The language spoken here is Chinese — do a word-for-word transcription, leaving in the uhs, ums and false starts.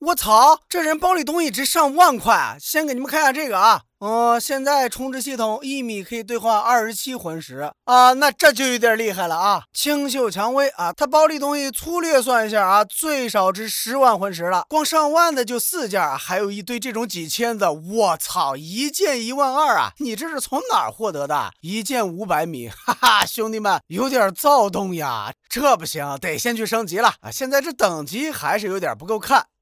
我操，这人包里东西值上万块啊！先给你们看下这个啊。哦、呃，现在充值系统一米可以兑换二十七魂石啊，那这就有点厉害了啊！清秀蔷薇啊，它包里东西粗略算一下啊，最少值十万魂石了，光上万的就四件啊，还有一堆这种几千的，我操，一件一万二啊！你这是从哪儿获得的？一件五百米，哈哈，兄弟们有点躁动呀，这不行，得先去升级了啊！现在这等级还是有点不够看。